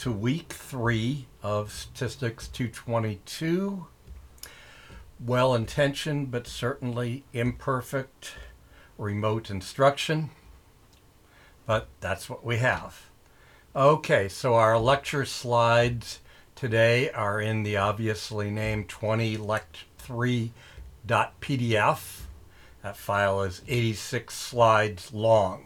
To week 3 of Statistics 222. Well-intentioned but certainly imperfect remote instruction, but that's what we have. Okay, so our lecture slides today are in the obviously named 20lect3.pdf. That file is 86 slides long.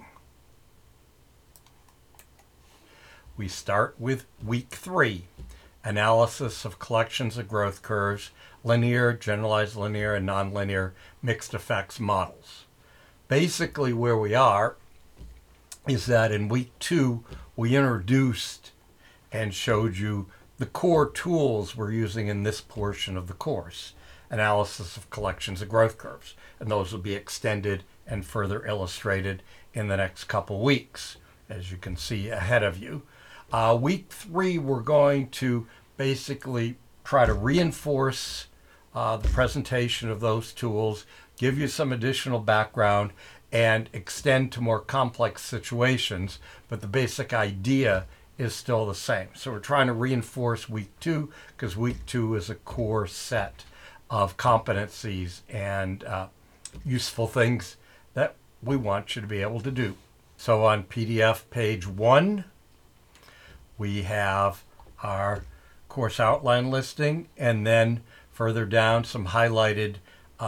We start with week 3, analysis of collections of growth curves, linear, generalized linear, and nonlinear mixed effects models. Basically where we are is that in week 2, we introduced and showed you the core tools we're using in this portion of the course, analysis of collections of growth curves, and those will be extended and further illustrated in the next couple weeks, as you can see ahead of you. Week 3, we're going to basically try to reinforce the presentation of those tools, give you some additional background, and extend to more complex situations, but the basic idea is still the same. So we're trying to reinforce week 2 because week 2 is a core set of competencies and useful things that we want you to be able to do. So on PDF page 1, we have our course outline listing, and then further down some highlighted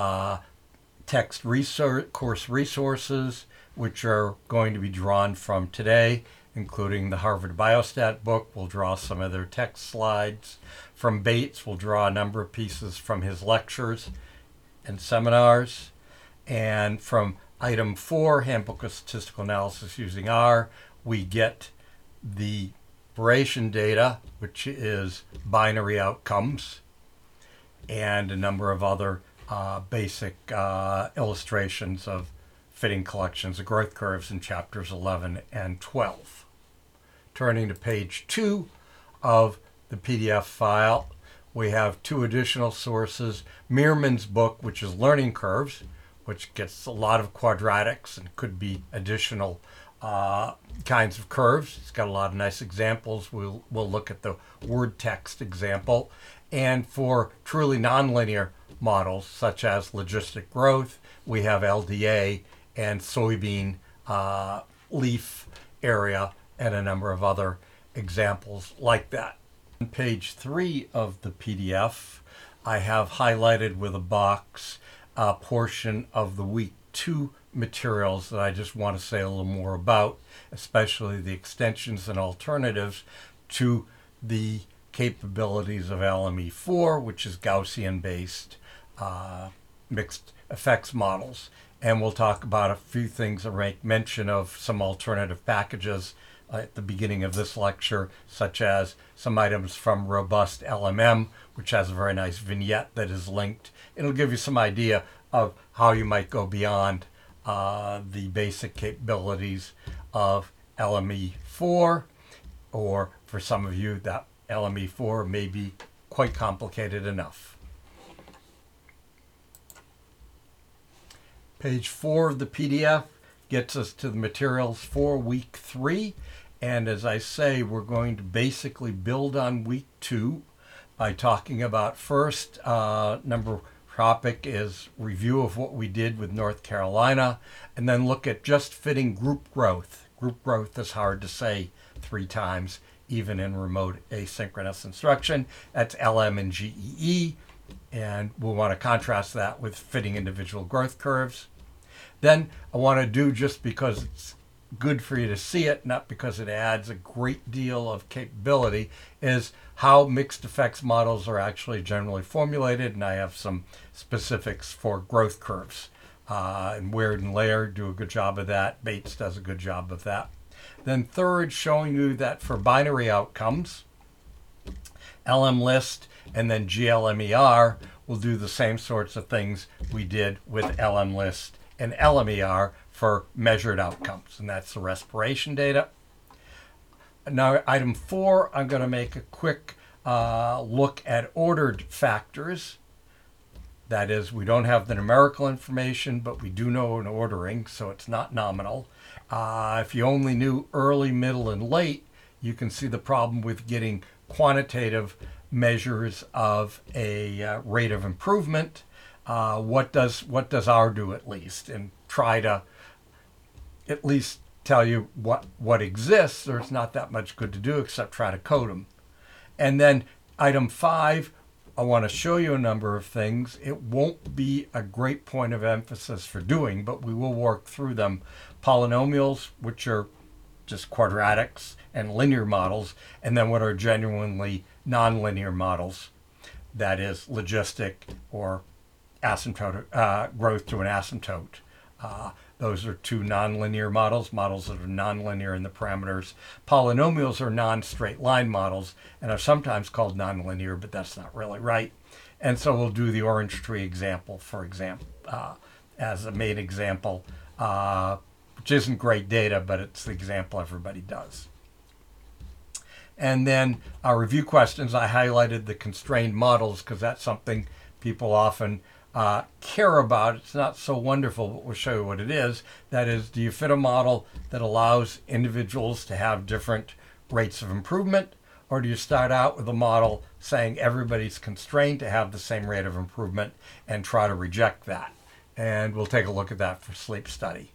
text course resources, which are going to be drawn from today, including the Harvard Biostat book. We'll draw some of their text slides. From Bates, we'll draw a number of pieces from his lectures and seminars. And from item 4, Handbook of Statistical Analysis Using R, we get the operation data, which is binary outcomes, and a number of other basic illustrations of fitting collections of growth curves in chapters 11 and 12. Turning to page 2 of the PDF file, we have 2 additional sources. Meerman's book, which is Learning Curves, which gets a lot of quadratics and could be additional kinds of curves. It's got a lot of nice examples. We'll look at the word text example. And for truly nonlinear models, such as logistic growth, we have LDA and soybean leaf area and a number of other examples like that. On page 3 of the PDF, I have highlighted with a box a portion of the week 2 materials that I just want to say a little more about, especially the extensions and alternatives to the capabilities of LME4, which is Gaussian-based mixed effects models. And we'll talk about a few things that make mention of some alternative packages at the beginning of this lecture, such as some items from Robust LMM, which has a very nice vignette that is linked. It'll give you some idea of how you might go beyond the basic capabilities of LME4, or for some of you that LME4 may be quite complicated enough. Page 4 of the PDF gets us to the materials for week 3, and as I say, we're going to basically build on week 2 by talking about first topic is review of what we did with North Carolina, and then look at just fitting group growth. Group growth is hard to say 3 times, even in remote asynchronous instruction. That's LM and GEE, and we'll want to contrast that with fitting individual growth curves. Then I want to do, just because it's good for you to see it, not because it adds a great deal of capability, is how mixed effects models are actually generally formulated, and I have some specifics for growth curves. And Weird and Laird do a good job of that. Bates does a good job of that. Then third, showing you that for binary outcomes, LMList and then GLMER will do the same sorts of things we did with LMList and LMER for measured outcomes, and that's the respiration data. Now, item 4, I'm going to make a quick look at ordered factors. That is, we don't have the numerical information, but we do know an ordering, so it's not nominal. If you only knew early, middle, and late, you can see the problem with getting quantitative measures of a rate of improvement. What does R do at least, and try to at least tell you what exists. There's not that much good to do except try to code them. And then item 5, I want to show you a number of things. It won't be a great point of emphasis for doing, but we will work through them. Polynomials, which are just quadratics, and linear models, and then what are genuinely nonlinear models, that is logistic or asymptotic growth to an asymptote. Those are two nonlinear models, models that are nonlinear in the parameters. Polynomials are non-straight line models and are sometimes called nonlinear, but that's not really right. And so we'll do the orange tree example, for example, as a main example, which isn't great data, but it's the example everybody does. And then our review questions, I highlighted the constrained models because that's something people often care about. It's not so wonderful, but we'll show you what it is. That is, do you fit a model that allows individuals to have different rates of improvement? Or do you start out with a model saying everybody's constrained to have the same rate of improvement and try to reject that? And we'll take a look at that for sleep study.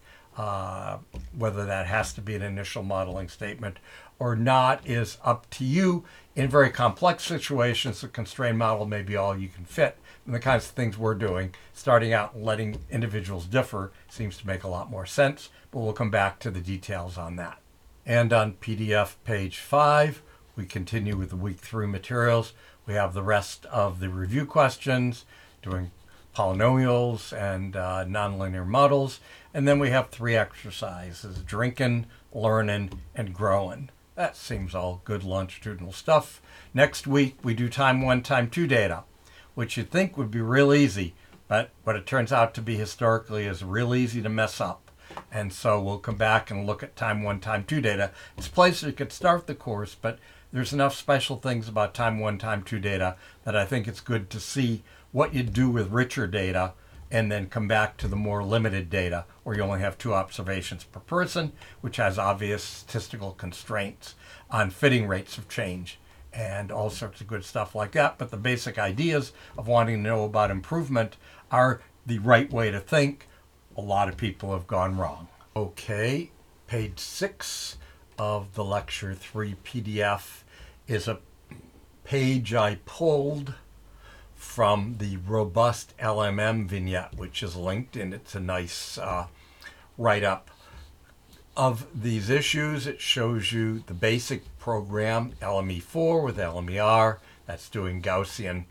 Whether that has to be an initial modeling statement or not is up to you. In very complex situations, the constrained model may be all you can fit. And the kinds of things we're doing, starting out and letting individuals differ, seems to make a lot more sense, but we'll come back to the details on that. And on PDF page 5, we continue with the week 3 materials. We have the rest of the review questions, doing polynomials and nonlinear models. And then we have 3 exercises, drinking, learning, and growing. That seems all good longitudinal stuff. Next week, we do time 1, time 2 data, which you'd think would be real easy, but what it turns out to be historically is real easy to mess up. And so we'll come back and look at time 1, time 2 data. It's a place you could start the course, but there's enough special things about time 1, time 2 data that I think it's good to see what you do with richer data and then come back to the more limited data where you only have 2 observations per person, which has obvious statistical constraints on fitting rates of change and all sorts of good stuff like that. But the basic ideas of wanting to know about improvement are the right way to think. A lot of people have gone wrong. Okay, page 6 of the Lecture 3 PDF is a page I pulled from the Robust LMM vignette, which is linked, and it's a nice write-up of these issues. It shows you the basic program, LME4 with LMER, that's doing Gaussian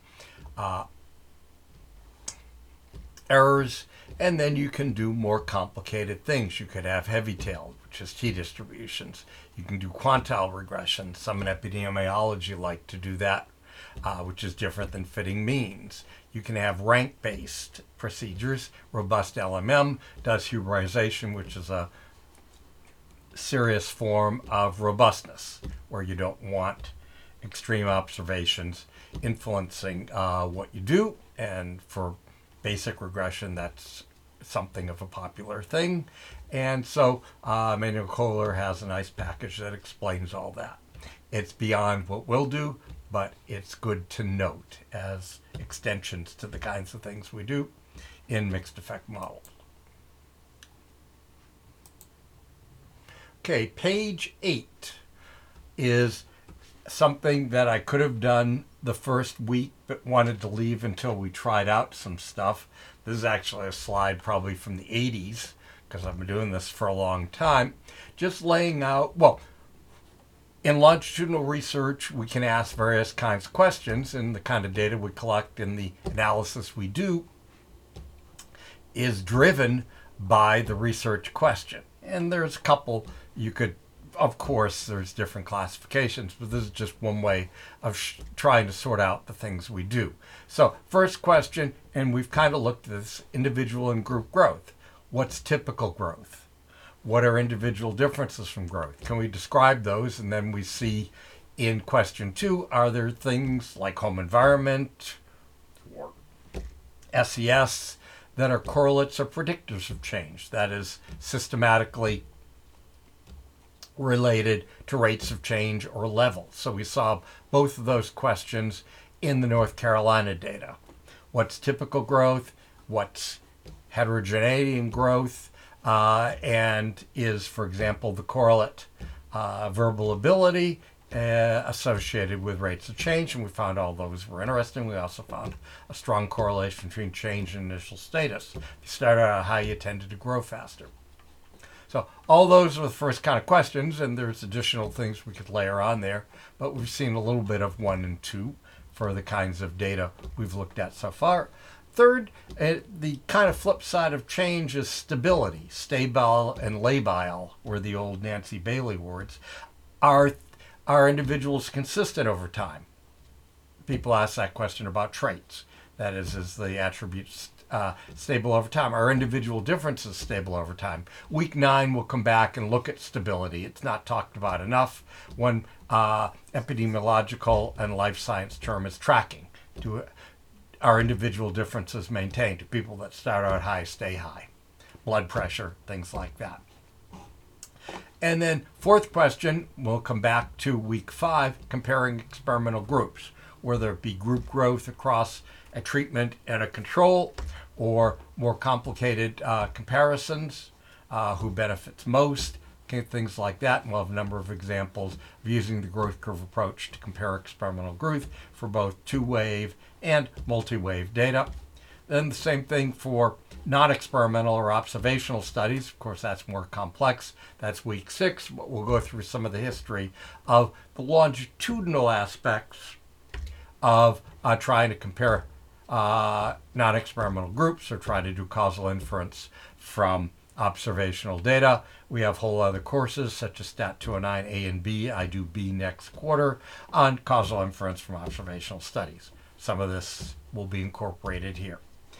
errors, and then you can do more complicated things. You could have heavy-tailed, which is t-distributions. You can do quantile regression. Some in epidemiology like to do that, which is different than fitting means. You can have rank-based procedures. Robust LMM does hubrization, which is a serious form of robustness, where you don't want extreme observations influencing what you do. And for basic regression, that's something of a popular thing. And so Manuel Kohler has a nice package that explains all that. It's beyond what we'll do, but it's good to note as extensions to the kinds of things we do in mixed effect models. Okay, page 8 is something that I could have done the first week, but wanted to leave until we tried out some stuff. This is actually a slide probably from the 80s, because I've been doing this for a long time. Just laying out, well, in longitudinal research, we can ask various kinds of questions, and the kind of data we collect and the analysis we do is driven by the research question. And there's a couple you could, of course, there's different classifications, but this is just one way of trying to sort out the things we do. So first question, and we've kind of looked at this, individual and group growth. What's typical growth? What are individual differences from growth? Can we describe those? And then we see in question 2, are there things like home environment or SES that are correlates or predictors of change? That is systematically related to rates of change or level. So we saw both of those questions in the North Carolina data. What's typical growth? What's heterogeneity in growth? And is, for example, the correlate verbal ability associated with rates of change? And we found all those were interesting. We also found a strong correlation between change and initial status. If you start out high, you tended to grow faster. So all those are the first kind of questions, and there's additional things we could layer on there, but we've seen a little bit of 1 and 2 for the kinds of data we've looked at so far. Third, the kind of flip side of change is stability. Stabile and labile were the old Nancy Bailey words. Are individuals consistent over time? People ask that question about traits. That is the attributes stable over time? Are individual differences stable over time? Week 9, we'll come back and look at stability. It's not talked about enough. One epidemiological and life science term is tracking. Are individual differences maintained? Do people that start out high stay high? Blood pressure, things like that. And then fourth question, we'll come back to week 5, comparing experimental groups, whether it be group growth across a treatment and a control, or more complicated comparisons, who benefits most, things like that. And we'll have a number of examples of using the growth curve approach to compare experimental growth for both 2-wave and multi-wave data. Then the same thing for non-experimental or observational studies. Of course, that's more complex. That's week 6, but we'll go through some of the history of the longitudinal aspects of trying to compare non-experimental groups or try to do causal inference from observational data. We have whole other courses such as Stat 209 A and B. I do B next quarter on causal inference from observational studies. Some of this will be incorporated here.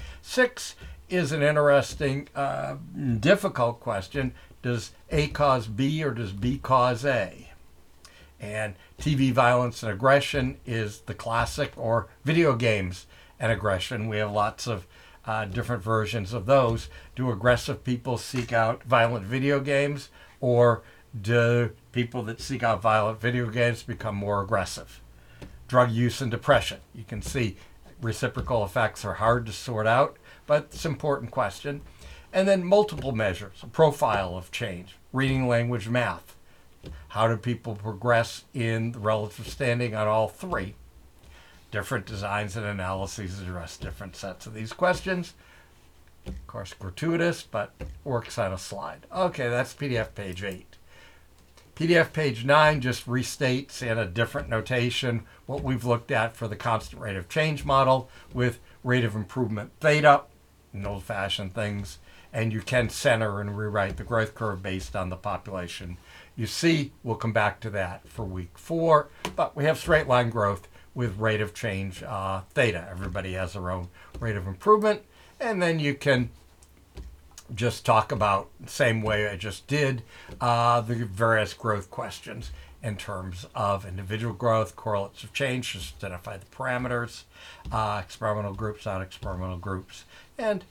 6 is an interesting, difficult question. Does A cause B or does B cause A? And TV violence and aggression is the classic, or video games and aggression. We have lots of different versions of those. Do aggressive people seek out violent video games, or do people that seek out violent video games become more aggressive? Drug use and depression. You can see reciprocal effects are hard to sort out, but it's an important question. And then multiple measures, a profile of change, reading, language, math. How do people progress in the relative standing on all 3? Different designs and analyses address different sets of these questions. Of course, gratuitous, but works on a slide. Okay, that's PDF page 8. PDF page 9 just restates in a different notation what we've looked at for the constant rate of change model with rate of improvement theta and old-fashioned things. And you can center and rewrite the growth curve based on the population you see. We'll come back to that for week 4. But we have straight line growth with rate of change theta. Everybody has their own rate of improvement. And then you can just talk about, the same way I just did, the various growth questions in terms of individual growth, correlates of change, just identify the parameters, experimental groups, non-experimental groups. And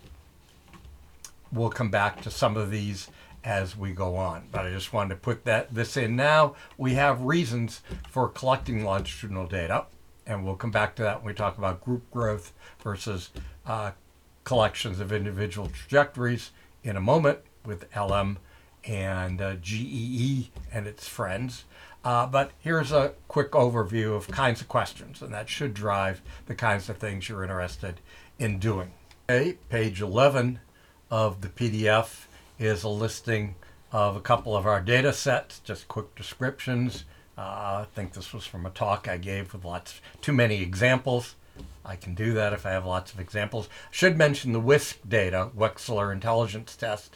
we'll come back to some of these as we go on. But I just wanted to put this in now. We have reasons for collecting longitudinal data, and we'll come back to that when we talk about group growth versus collections of individual trajectories in a moment with LM and GEE and its friends. But here's a quick overview of kinds of questions, and that should drive the kinds of things you're interested in doing. Okay, page 11 of the PDF is a listing of a couple of our data sets, just quick descriptions. I think this was from a talk I gave with too many examples. I can do that if I have lots of examples. Should mention the WISC data, Wechsler Intelligence Test.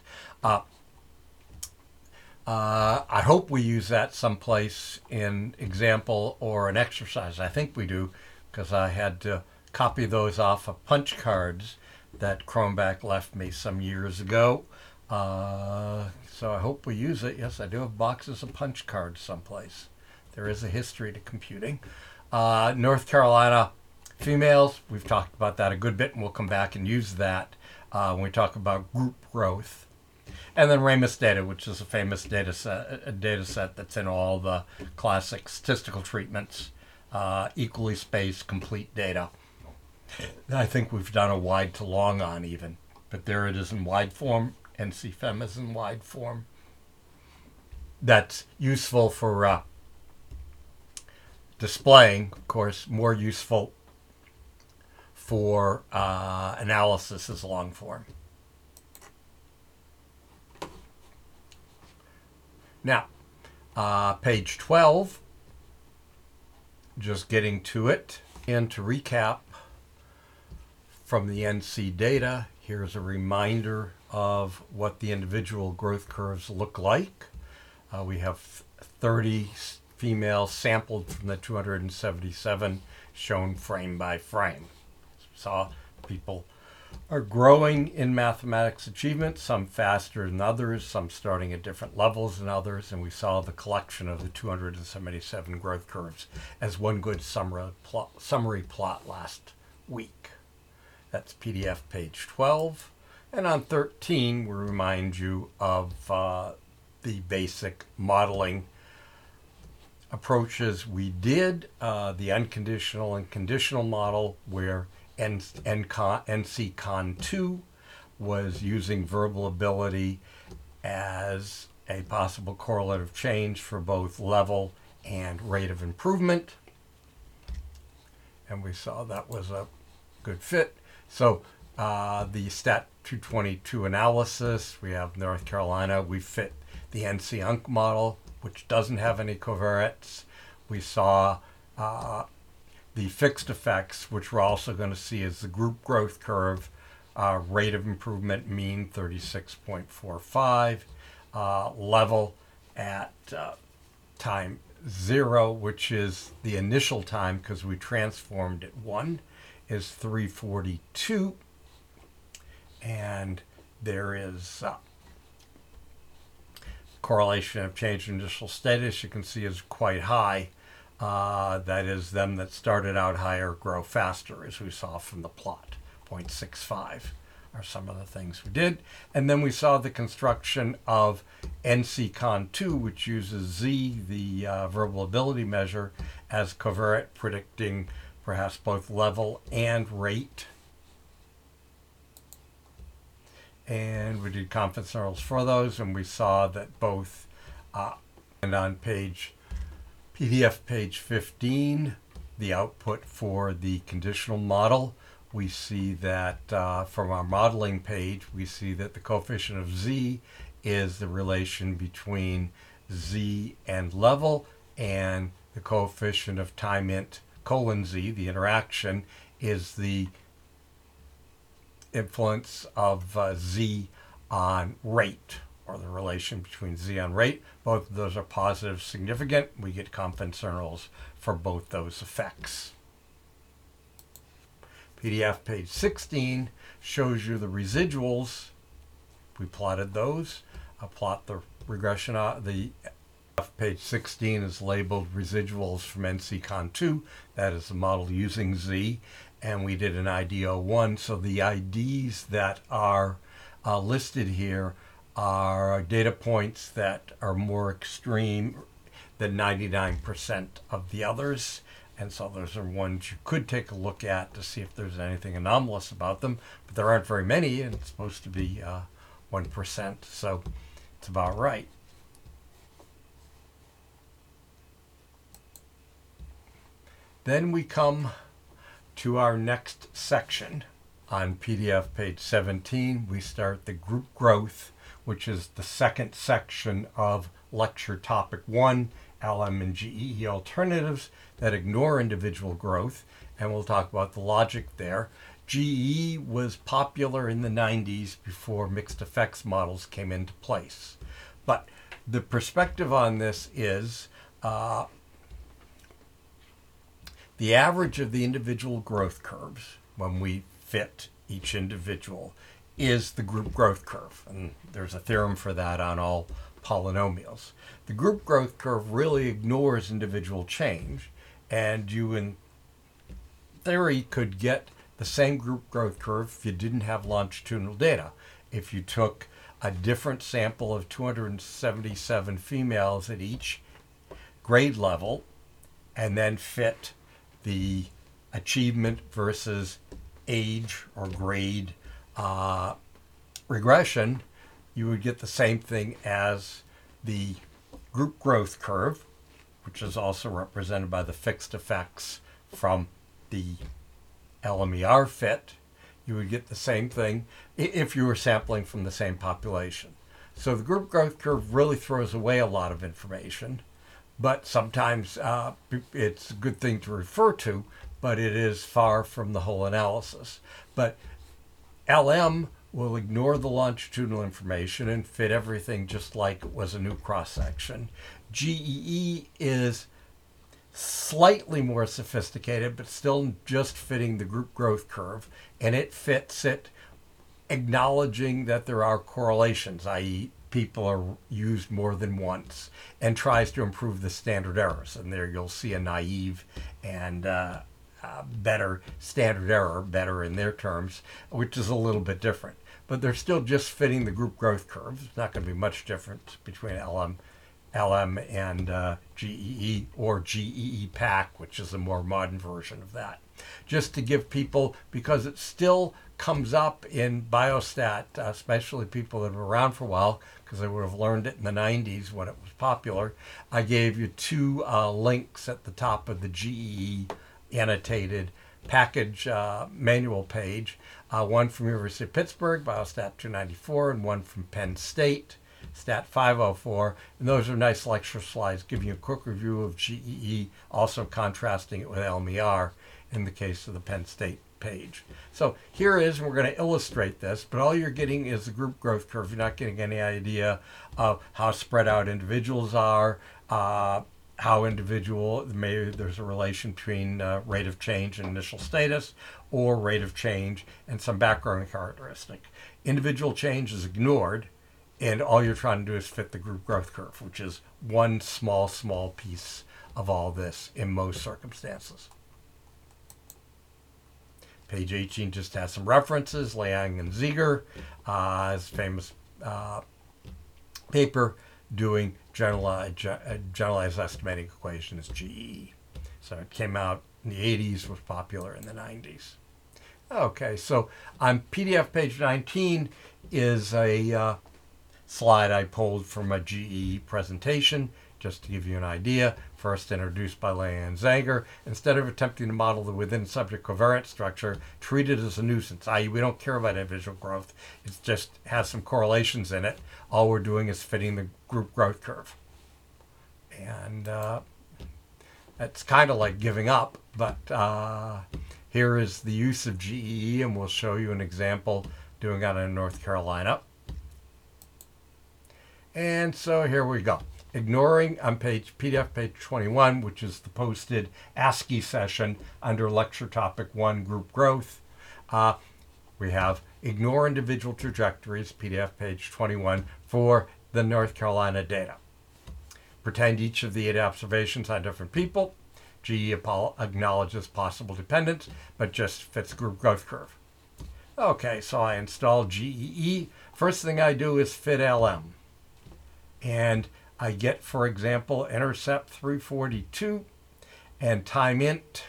I hope we use that someplace in example or an exercise. I think we do, because I had to copy those off of punch cards that Cronbach left me some years ago. So I hope we use it. Yes, I do have boxes of punch cards someplace. There is a history to computing. North Carolina females, we've talked about that a good bit, and we'll come back and use that when we talk about group growth. And then Ramus data, which is a famous data set that's in all the classic statistical treatments, equally spaced, complete data. I think we've done a wide to long on even, but there it is in wide form. NC-FEM is in wide form. That's useful for displaying, of course, more useful for analysis is long form. Now, page 12, just getting to it. And to recap from the NC data, here's a reminder of what the individual growth curves look like. We have 30 females sampled from the 277 shown frame by frame. Saw people are growing in mathematics achievement, some faster than others, some starting at different levels than others, and we saw the collection of the 277 growth curves as one good summary plot last week. That's PDF page 12. And on 13, we remind you of the basic modeling approaches we did, the unconditional and conditional model, where NC-Con2 was using verbal ability as a possible correlative change for both level and rate of improvement. And we saw that was a good fit. So the Stat 222 analysis, we have North Carolina, we fit the NC-UNC model, which doesn't have any covariates. We saw the fixed effects, which we're also going to see as the group growth curve, rate of improvement mean 36.45, level at time 0, which is the initial time because we transformed at 1, is 342. And there is correlation of change in initial status, you can see, is quite high. That is, them that started out higher grow faster, as we saw from the plot. 0.65 are some of the things we did. And then we saw the construction of NC-Con2, which uses Z, the verbal ability measure, as covariate, predicting perhaps both level and rate. And we did confidence intervals for those, and we saw that both, and on PDF page 15, the output for the conditional model, we see that from our modeling page, we see that the coefficient of Z is the relation between Z and level, and the coefficient of time int colon Z, the interaction, is the influence of Z on rate, or the relation between Z on rate. Both of those are positive significant. We get confidence intervals for both those effects. PDF page 16 shows you the residuals. We plotted those. I'll plot the regression. The page 16 is labeled residuals from NC-Con2. That is the model using Z. And we did an ID01. So the IDs that are listed here are data points that are more extreme than 99% of the others. And so those are ones you could take a look at to see if there's anything anomalous about them. But there aren't very many, and it's supposed to be 1%. So it's about right. Then we come to our next section. On PDF page 17, we start the group growth, which is the second section of lecture topic 1, LM and GEE alternatives that ignore individual growth, and we'll talk about the logic there. GEE was popular in the 90s before mixed effects models came into place. But the perspective on this is the average of the individual growth curves, when we fit each individual, is the group growth curve. And there's a theorem for that on all polynomials. The group growth curve really ignores individual change, and you, in theory, could get the same group growth curve if you didn't have longitudinal data. If you took a different sample of 277 females at each grade level, and then fit the achievement versus age or grade regression, you would get the same thing as the group growth curve, which is also represented by the fixed effects from the LMER fit. You would get the same thing if you were sampling from the same population. So the group growth curve really throws away a lot of information, but sometimes it's a good thing to refer to, but it is far from the whole analysis. But LM will ignore the longitudinal information and fit everything just like it was a new cross-section. GEE is slightly more sophisticated, but still just fitting the group growth curve, and it fits it acknowledging that there are correlations, i.e. people are used more than once, and tries to improve the standard errors. And there you'll see a naive and better standard error, better in their terms, which is a little bit different. But they're still just fitting the group growth curve. There's not going to be much difference between LM and GEE, or GEE PAC, which is a more modern version of that. Just to give people, because it still comes up in biostat, especially people that have been around for a while, because they would have learned it in the 90s when it was popular. I gave you two links at the top of the GEE annotated package manual page, one from University of Pittsburgh, Biostat 294, and one from Penn State, Stat 504. And those are nice lecture slides giving you a quick review of GEE, also contrasting it with LMER in the case of the Penn State page. So here is, we're going to illustrate this, but all you're getting is the group growth curve. You're not getting any idea of how spread out individuals are, how individual, maybe there's a relation between rate of change and initial status, or rate of change and some background characteristic. Individual change is ignored, and all you're trying to do is fit the group growth curve, which is one small piece of all this in most circumstances. Page 18 just has some references. Liang and Ziegler, his famous paper doing generalized estimating equations, GE. So it came out in the 80s, was popular in the 90s. Okay, so on PDF page 19 is a slide I pulled from a GE presentation, just to give you an idea. First introduced by Liang and Ziegler. Instead of attempting to model the within-subject covariance structure, treat it as a nuisance, i.e. we don't care about individual growth. It just has some correlations in it. All we're doing is fitting the group growth curve. And it's kind of like giving up, but here is the use of GEE, and we'll show you an example doing it in North Carolina. And so here we go. Ignoring on PDF page 21, which is the posted ASCII session under lecture topic 1, group growth. We have ignore individual trajectories, PDF page 21, for the North Carolina data. Pretend each of the 8 observations on different people. GE acknowledges possible dependence, but just fits group growth curve. Okay, so I install GEE. First thing I do is fit LM. And I get, for example, intercept 342 and time int.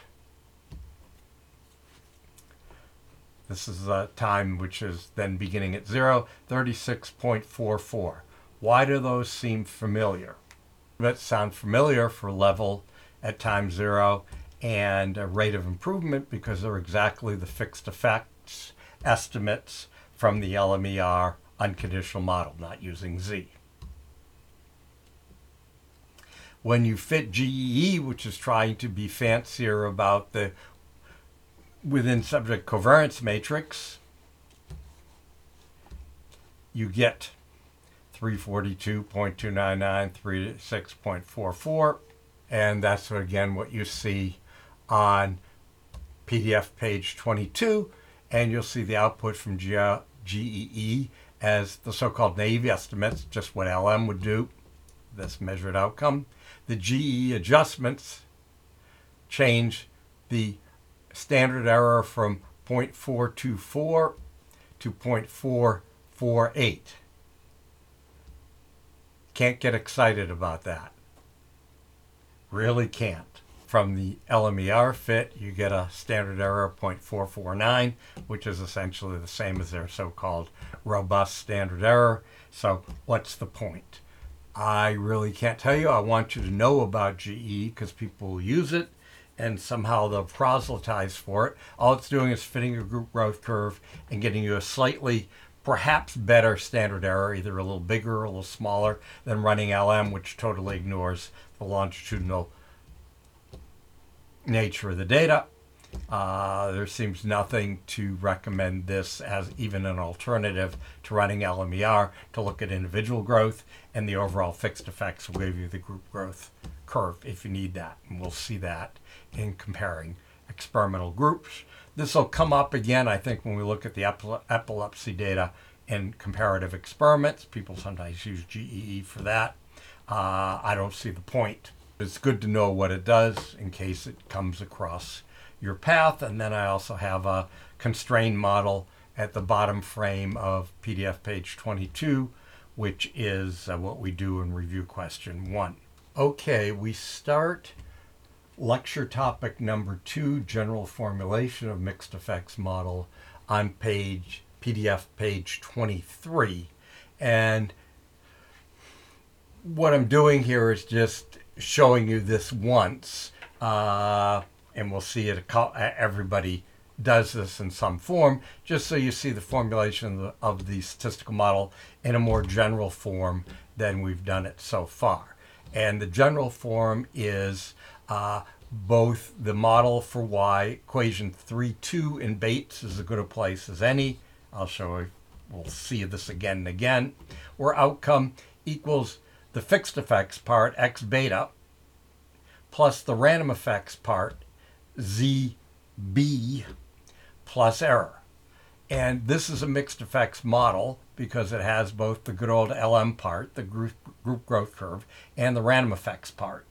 This is a time which is then beginning at 0, 36.44. Why do those seem familiar? That sound familiar for level at time 0 and a rate of improvement, because they're exactly the fixed effects estimates from the LMER unconditional model, not using Z. When you fit GEE, which is trying to be fancier about the within subject covariance matrix, you get 342.299, 36.44, and that's again what you see on PDF page 22, and you'll see the output from GEE as the so-called naive estimates, just what LM would do, this measured outcome. The GE adjustments change the standard error from 0.424 to 0.448. Can't get excited about that. Really can't. From the LMER fit, you get a standard error of 0.449, which is essentially the same as their so-called robust standard error. So what's the point? I really can't tell you. I want you to know about GE because people will use it and somehow they'll proselytize for it. All it's doing is fitting your group growth curve and getting you a slightly, perhaps better standard error, either a little bigger or a little smaller than running LM, which totally ignores the longitudinal nature of the data. There seems nothing to recommend this as even an alternative to running LMER to look at individual growth, and the overall fixed effects will give you the group growth curve if you need that. And we'll see that in comparing experimental groups. This will come up again, I think, when we look at the epilepsy data in comparative experiments. People sometimes use GEE for that. I don't see the point. It's good to know what it does in case it comes across your path. And then I also have a constrained model at the bottom frame of PDF page 22, which is what we do in review question 1. Okay, we start lecture topic number 2, general formulation of mixed effects model, on PDF page 23. And what I'm doing here is just showing you this once, and we'll see it. Everybody does this in some form, just so you see the formulation of the statistical model in a more general form than we've done it so far. And the general form is both the model for Y, equation 3.2 in Bates is as good a place as any. I'll show you, we'll see this again and again, where outcome equals the fixed effects part, x beta, plus the random effects part, ZB, plus error. And this is a mixed effects model because it has both the good old LM part, the group growth curve, and the random effects part.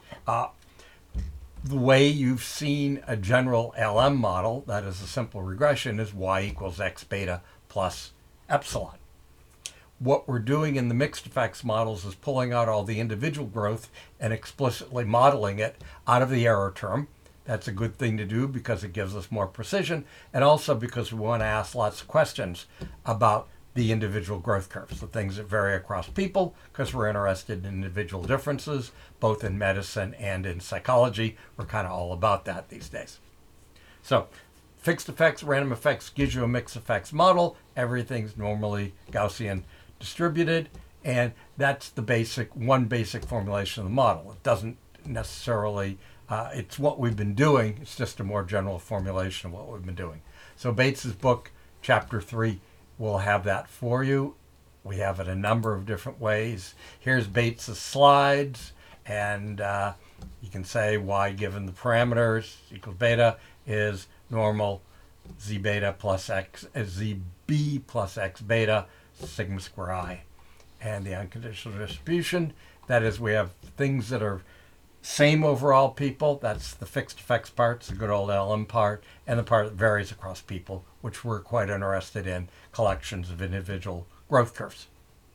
The way you've seen a general LM model, that is a simple regression, is y equals x beta plus epsilon. What we're doing in the mixed effects models is pulling out all the individual growth and explicitly modeling it out of the error term. That's a good thing to do because it gives us more precision, and also because we want to ask lots of questions about the individual growth curves, the things that vary across people, because we're interested in individual differences, both in medicine and in psychology. We're kind of all about that these days. So fixed effects, random effects gives you a mixed effects model. Everything's normally Gaussian distributed, and that's the one basic formulation of the model. It doesn't necessarily, it's what we've been doing. It's just a more general formulation of what we've been doing. So Bates's book, chapter 3, will have that for you. We have it a number of different ways. Here's Bates's slides, and you can say y given the parameters equals beta is normal z beta plus x, zb plus x beta sigma square I. And the unconditional distribution, that is, we have things that are same overall people, that's the fixed effects part, it's the good old LM part, and the part that varies across people, which we're quite interested in, collections of individual growth curves.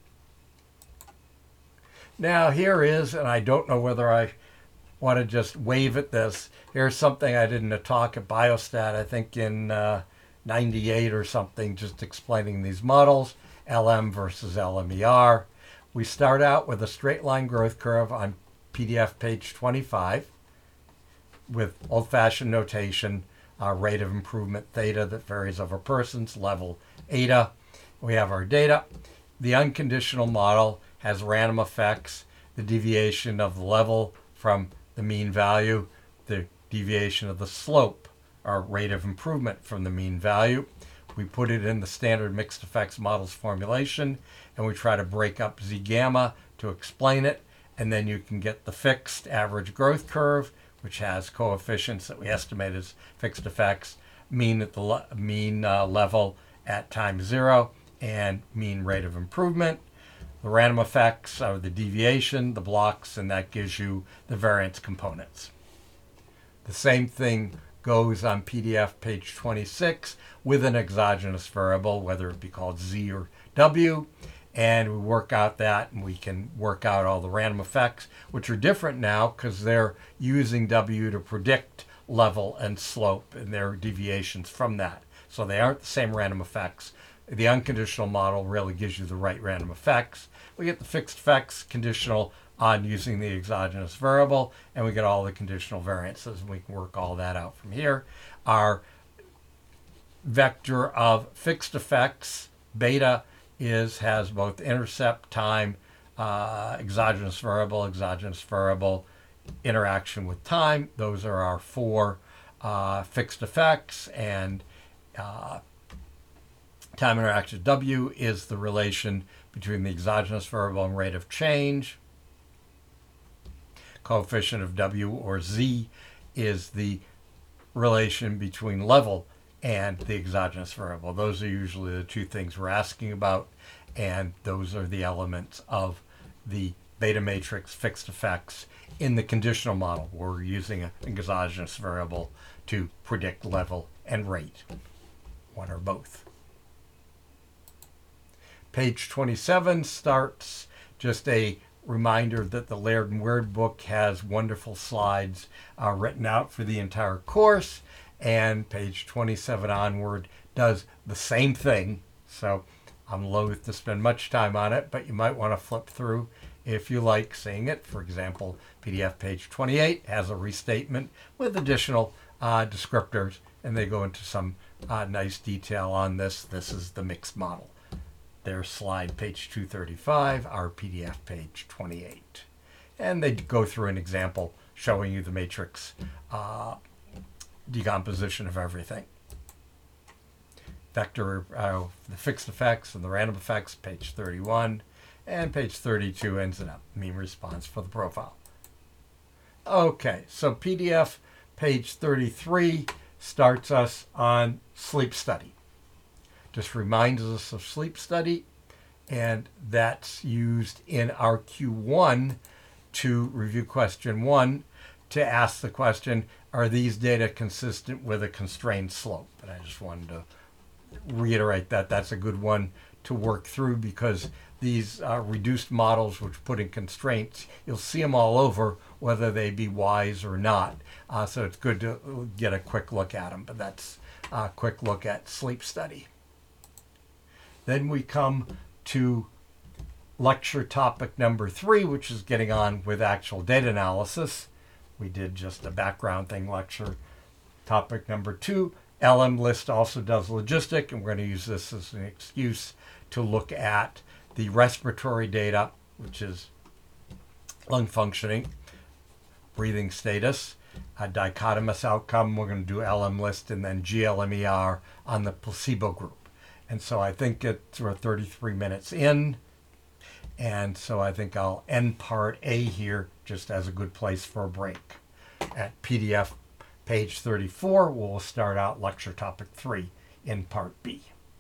Now here is, and I don't know whether I want to just wave at this, here's something I did in a talk at Biostat, I think in 98 or something, just explaining these models, LM versus LMER. We start out with a straight line growth curve on PDF page 25 with old-fashioned notation, rate of improvement theta that varies over persons, level eta. We have our data. The unconditional model has random effects, the deviation of the level from the mean value, the deviation of the slope, our rate of improvement from the mean value. We put it in the standard mixed effects models formulation, and we try to break up Z gamma to explain it. And then you can get the fixed average growth curve, which has coefficients that we estimate as fixed effects, mean at the mean level at time 0, and mean rate of improvement. The random effects are the deviation, the blocks, and that gives you the variance components. The same thing goes on PDF page 26 with an exogenous variable, whether it be called Z or W. and we work out that, and we can work out all the random effects, which are different now because they're using W to predict level and slope and their deviations from that. So they aren't the same random effects. The unconditional model really gives you the right random effects. We get the fixed effects conditional on using the exogenous variable, and we get all the conditional variances, and we can work all that out from here. Our vector of fixed effects, beta, has both intercept, time, exogenous variable, interaction with time. Those are our four fixed effects, and time interaction W is the relation between the exogenous variable and rate of change. Coefficient of W, or Z, is the relation between level and the exogenous variable. Those are usually the two things we're asking about, and those are the elements of the beta matrix fixed effects in the conditional model. We're using an exogenous variable to predict level and rate, one or both. Page 27 starts just a reminder that the Laird and Weird book has wonderful slides written out for the entire course, and page 27 onward does the same thing. So I'm loath to spend much time on it, but you might want to flip through if you like seeing it. For example, PDF page 28 has a restatement with additional descriptors, and they go into some nice detail on this. This is the mixed model. There's slide page 235, our PDF page 28. And they go through an example showing you the matrix decomposition of everything. Vector, the fixed effects and the random effects, page 31. And page 32 ends it up, mean response for the profile. Okay, so PDF page 33 starts us on sleep study. Just reminds us of sleep study, and that's used in our Q1 to review question 1 to ask the question, are these data consistent with a constrained slope? And I just wanted to reiterate that that's a good one to work through, because these reduced models which put in constraints, you'll see them all over, whether they be wise or not. So it's good to get a quick look at them, but that's a quick look at sleep study. Then we come to lecture topic number 3, which is getting on with actual data analysis. We did just a background thing. Lecture topic number 2, LMList also does logistic, and we're going to use this as an excuse to look at the respiratory data, which is lung functioning, breathing status, a dichotomous outcome. We're going to do LMList and then GLMER on the placebo group. And so I think we're 33 minutes in, and so I think I'll end part A here just as a good place for a break. At PDF page 34, we'll start out lecture topic 3 in part B.